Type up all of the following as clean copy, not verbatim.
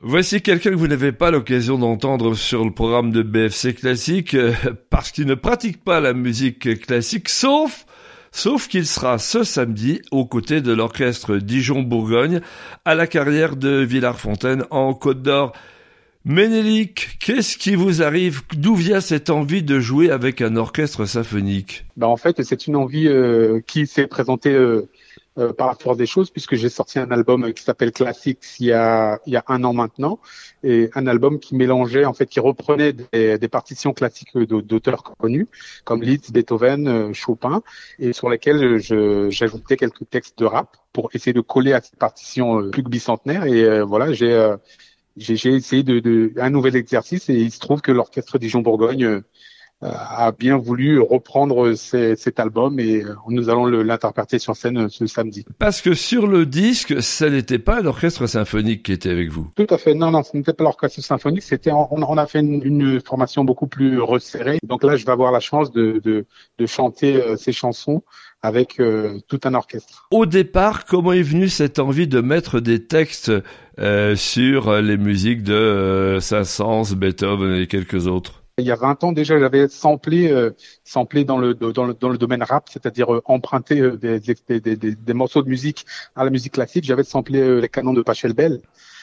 Voici quelqu'un que vous n'avez pas l'occasion d'entendre sur le programme de BFC Classique parce qu'il ne pratique pas la musique classique, sauf qu'il sera ce samedi aux côtés de l'orchestre Dijon-Bourgogne à la carrière de Villars-Fontaine en Côte d'Or. Ménélique, qu'est-ce qui vous arrive? D'où vient cette envie de jouer avec un orchestre symphonique? En fait, c'est une envie qui s'est présentée par la force des choses, puisque j'ai sorti un album qui s'appelle Classics il y a 1 an maintenant, et un album qui mélangeait, en fait, qui reprenait des partitions classiques d'auteurs connus, comme Liszt, Beethoven, Chopin, et sur lesquelles j'ajoutais quelques textes de rap pour essayer de coller à ces partitions plus que bicentenaires. Et voilà, j'ai essayé un nouvel exercice, et il se trouve que l'orchestre Dijon-Bourgogne a bien voulu reprendre cet album, et nous allons l'interpréter sur scène ce samedi. Parce que sur le disque, ça n'était pas l'orchestre symphonique qui était avec vous. Tout à fait. Non, ce n'était pas l'orchestre symphonique. On a fait une formation beaucoup plus resserrée. Donc là, je vais avoir la chance de chanter ces chansons avec tout un orchestre. Au départ, comment est venue cette envie de mettre des textes sur les musiques de Saint-Saëns, Beethoven et quelques autres? Il y a 20 ans déjà, j'avais samplé dans le domaine rap, c'est-à-dire emprunté des morceaux de musique à la musique classique. J'avais samplé les canons de Pachelbel.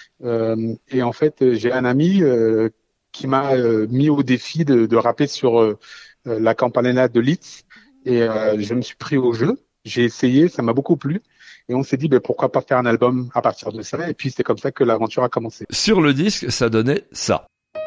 Et en fait, j'ai un ami qui m'a mis au défi de rapper sur la Campanella de Liszt. Et je me suis pris au jeu. J'ai essayé, ça m'a beaucoup plu. Et on s'est dit, pourquoi pas faire un album à partir de ça. Et puis c'est comme ça que l'aventure a commencé. Sur le disque, ça donnait ça.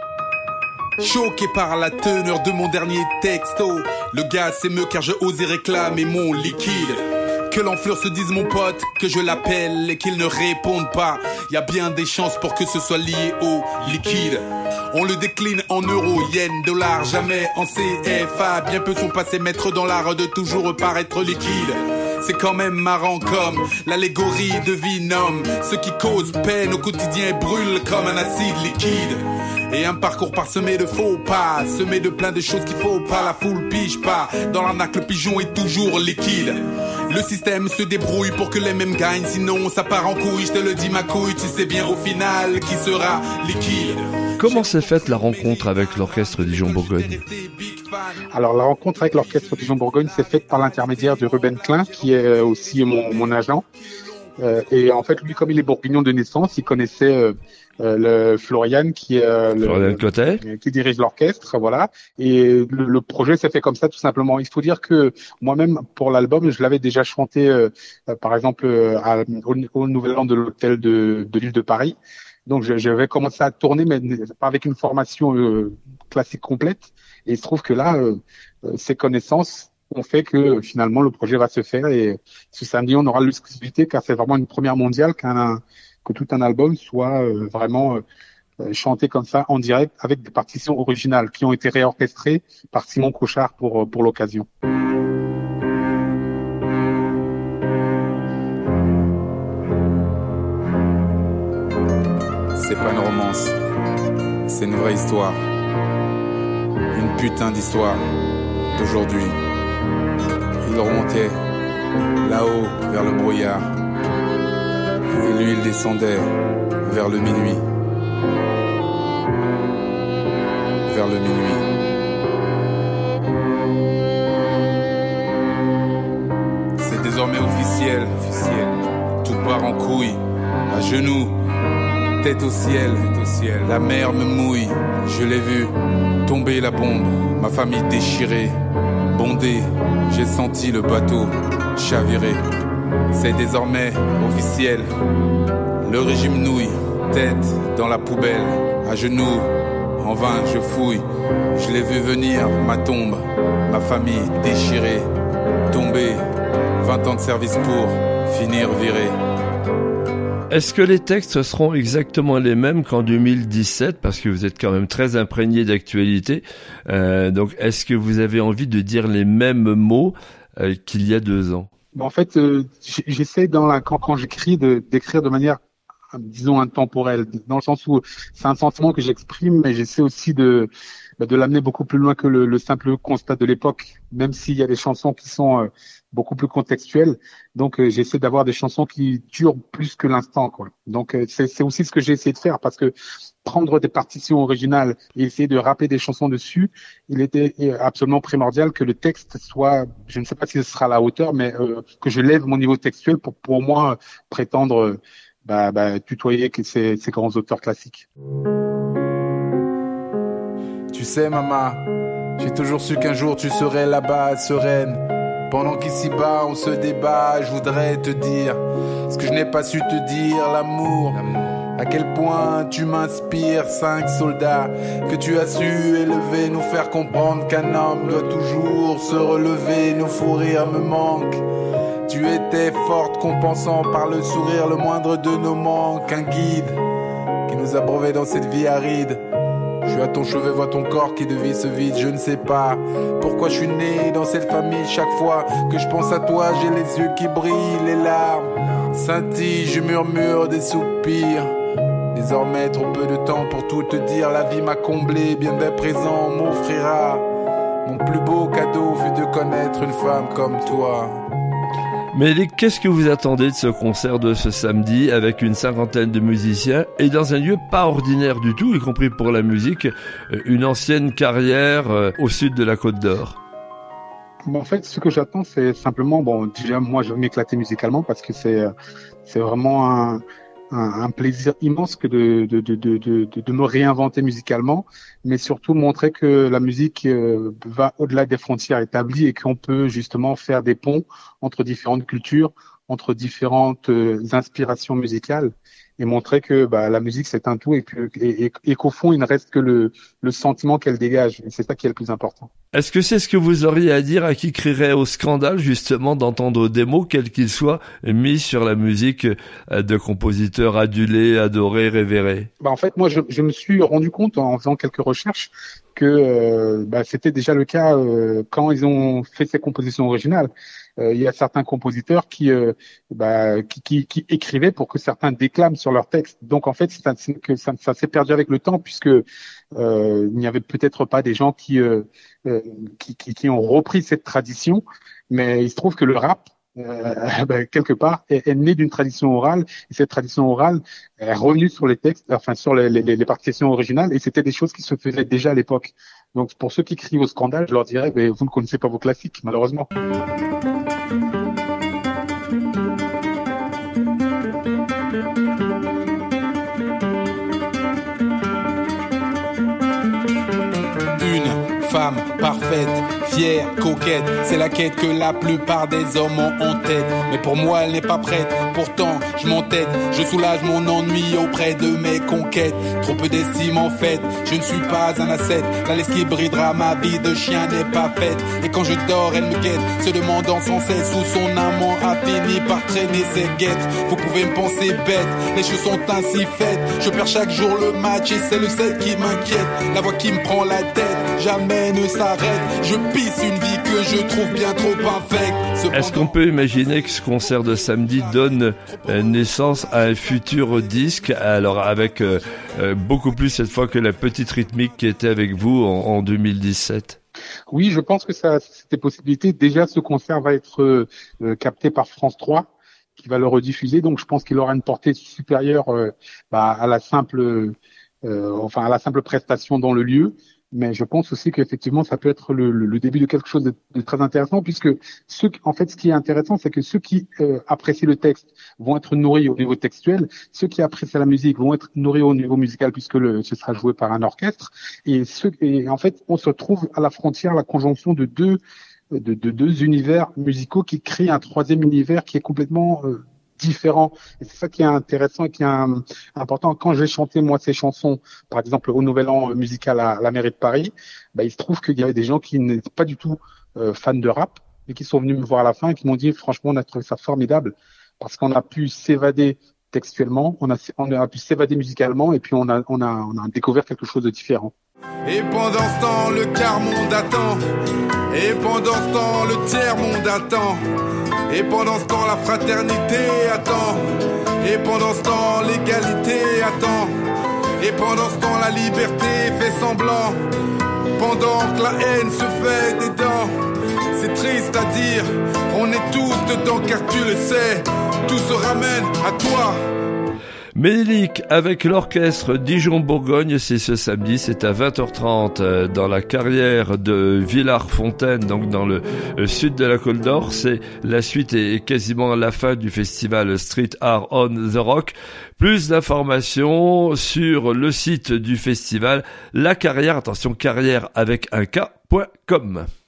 Choqué par la teneur de mon dernier texto, le gars s'émeut car j'ai osé réclamer mon liquide. Que l'enflure se dise mon pote, que je l'appelle et qu'il ne réponde pas. Y a bien des chances pour que ce soit lié au liquide. On le décline en euros, yens, dollars, jamais en CFA. Bien peu sont passés maîtres dans l'art de toujours paraître liquide. C'est quand même marrant comme l'allégorie de Venom. Ce qui cause peine au quotidien brûle comme un acide liquide. Et un parcours parsemé de faux pas, semé de plein de choses qu'il faut pas. La foule pige pas, dans l'arnaque le pigeon est toujours liquide. Le système se débrouille pour que les mêmes gagnent, sinon ça part en couille. Je te le dis ma couille, tu sais bien au final qui sera liquide. Comment s'est faite la rencontre avec l'orchestre Dijon-Bourgogne? Alors la rencontre avec l'orchestre Dijon-Bourgogne s'est faite par l'intermédiaire de Ruben Klein, qui est aussi mon agent. Et en fait, lui, comme il est bourguignon de naissance, il connaissait le Florian Florian Clotet, qui dirige l'orchestre, voilà. Et le projet s'est fait comme ça, tout simplement. Il faut dire que moi-même, pour l'album, je l'avais déjà chanté, par exemple, au Nouvel An de l'hôtel de l'île de Paris. Donc, j'avais commencé à tourner, mais pas avec une formation classique complète. Et il se trouve que là, ces connaissances ont fait que finalement le projet va se faire, et ce samedi on aura l'exclusivité, car c'est vraiment une première mondiale que tout un album soit vraiment chanté comme ça en direct avec des partitions originales qui ont été réorchestrées par Simon Cochard pour l'occasion. C'est pas une romance, c'est une vraie histoire, une putain d'histoire d'aujourd'hui. Il remontait là-haut vers le brouillard, et lui il descendait vers le minuit. Vers le minuit. C'est désormais officiel. Tout part en couille, à genoux, tête au ciel. La mer me mouille, je l'ai vu tomber la bombe, ma famille déchirée, bondée. J'ai senti le bateau chavirer. C'est désormais officiel. Le régime nouille, tête dans la poubelle, à genoux, en vain je fouille. Je l'ai vu venir, ma tombe, ma famille déchirée, tomber. 20 ans de service pour finir viré. Est-ce que les textes seront exactement les mêmes qu'en 2017 ? Parce que vous êtes quand même très imprégné d'actualité. Donc, est-ce que vous avez envie de dire les mêmes mots qu'il y a 2 ans ? En fait, j'essaie quand j'écris d'écrire de manière disons intemporel, dans le sens où c'est un sentiment que j'exprime, mais j'essaie aussi de l'amener beaucoup plus loin que le simple constat de l'époque, même s'il y a des chansons qui sont beaucoup plus contextuelles. Donc j'essaie d'avoir des chansons qui durent plus que l'instant, quoi. Donc c'est aussi ce que j'ai essayé de faire, parce que prendre des partitions originales et essayer de rapper des chansons dessus, il était absolument primordial que le texte soit, je ne sais pas si ce sera à la hauteur, mais que je lève mon niveau textuel pour moi prétendre tutoyer ces grands auteurs classiques. Tu sais, maman, j'ai toujours su qu'un jour tu serais là-bas, sereine. Pendant qu'ici-bas on se débat, je voudrais te dire ce que je n'ai pas su te dire, l'amour. À quel point tu m'inspires, 5 soldats que tu as su élever, nous faire comprendre qu'un homme doit toujours se relever, nos fous rires me manquent. Tu étais forte, compensant par le sourire le moindre de nos manques, un guide qui nous abreuvait dans cette vie aride. Je suis à ton chevet, vois ton corps qui de vie se vide. Je ne sais pas pourquoi je suis né dans cette famille. Chaque fois que je pense à toi, j'ai les yeux qui brillent, les larmes scintillent, je murmure des soupirs. Désormais trop peu de temps pour tout te dire. La vie m'a comblé, bien dès présent m'offrira. Mon plus beau cadeau fut de connaître une femme comme toi. Mais qu'est-ce que vous attendez de ce concert de ce samedi avec une 50aine de musiciens et dans un lieu pas ordinaire du tout, y compris pour la musique, une ancienne carrière au sud de la Côte d'Or? En fait, ce que j'attends, c'est simplement, déjà, moi, je vais m'éclater musicalement parce que c'est vraiment un plaisir immense que de me réinventer musicalement, mais surtout montrer que la musique va au-delà des frontières établies et qu'on peut justement faire des ponts entre différentes cultures, entre différentes inspirations musicales, et montrer que la musique c'est un tout et qu'au fond il ne reste que le sentiment qu'elle dégage, et c'est ça qui est le plus important. Est-ce que c'est ce que vous auriez à dire à qui crierait au scandale justement d'entendre des mots, quels qu'ils soient, mis sur la musique de compositeurs adulés, adorés, révérés? En fait, moi je me suis rendu compte en faisant quelques recherches que c'était déjà le cas quand ils ont fait ces compositions originales. Il y a certains compositeurs qui écrivaient pour que certains déclament sur leur texte. Donc en fait, ça s'est perdu avec le temps, puisque il n'y avait peut-être pas des gens qui ont repris cette tradition, mais il se trouve que le rap quelque part est né d'une tradition orale, et cette tradition orale est revenue sur les textes, enfin sur les partitions originales, et c'était des choses qui se faisaient déjà à l'époque. Donc pour ceux qui crient au scandale, je leur dirais vous ne connaissez pas vos classiques, malheureusement. Femme parfaite, fière, coquette, c'est la quête que la plupart des hommes ont en tête. Mais pour moi elle n'est pas prête, pourtant je m'entête. Je soulage mon ennui auprès de mes conquêtes. Trop peu d'estime en fait, je ne suis pas un ascète. La laisse qui bridera ma vie de chien n'est pas faite. Et quand je dors elle me guette, se demandant sans cesse où son amant a fini par traîner ses guettes. Vous pouvez me penser bête, les choses sont ainsi faites. Je perds chaque jour le match et c'est le 7 qui m'inquiète. La voix qui me prend la tête, jamais ne s'arrête, je pisse une vie que je trouve bien trop infecte. Est-ce qu'on peut imaginer que ce concert de samedi donne naissance à un futur disque, alors avec beaucoup plus cette fois que la petite rythmique qui était avec vous en 2017? Oui, je pense que ça, c'est des possibilités. Déjà, ce concert va être capté par France 3, qui va le rediffuser, donc je pense qu'il aura une portée supérieure à la simple prestation dans le lieu. Mais je pense aussi qu'effectivement, ça peut être le début de quelque chose de très intéressant, puisque ce qui est intéressant, c'est que ceux qui apprécient le texte vont être nourris au niveau textuel, ceux qui apprécient la musique vont être nourris au niveau musical, puisque ce sera joué par un orchestre, et en fait, on se trouve à la frontière, la conjonction de deux univers musicaux qui créent un troisième univers qui est complètement différent. Et c'est ça qui est intéressant et qui est important. Quand j'ai chanté moi ces chansons, par exemple au Nouvel An musical à la mairie de Paris, il se trouve qu'il y avait des gens qui n'étaient pas du tout fans de rap, mais qui sont venus me voir à la fin et qui m'ont dit franchement on a trouvé ça formidable parce qu'on a pu s'évader textuellement, on a pu s'évader musicalement, et puis on a découvert quelque chose de différent. Et pendant ce temps, le quart monde attend. Et pendant ce temps, le tiers monde attend. Et pendant ce temps, la fraternité attend. Et pendant ce temps, l'égalité attend. Et pendant ce temps, la liberté fait semblant. Pendant que la haine se fait des dents. C'est triste à dire, on est tous dedans car tu le sais. Tout se ramène à toi. Ménélique avec l'orchestre Dijon-Bourgogne, c'est ce samedi, c'est à 20h30 dans la carrière de Villars-Fontaine, donc dans le sud de la Côte d'Or. C'est la suite et quasiment à la fin du festival Street Art on the Rock. Plus d'informations sur le site du festival, la carrière, attention, carrière avec un K.com.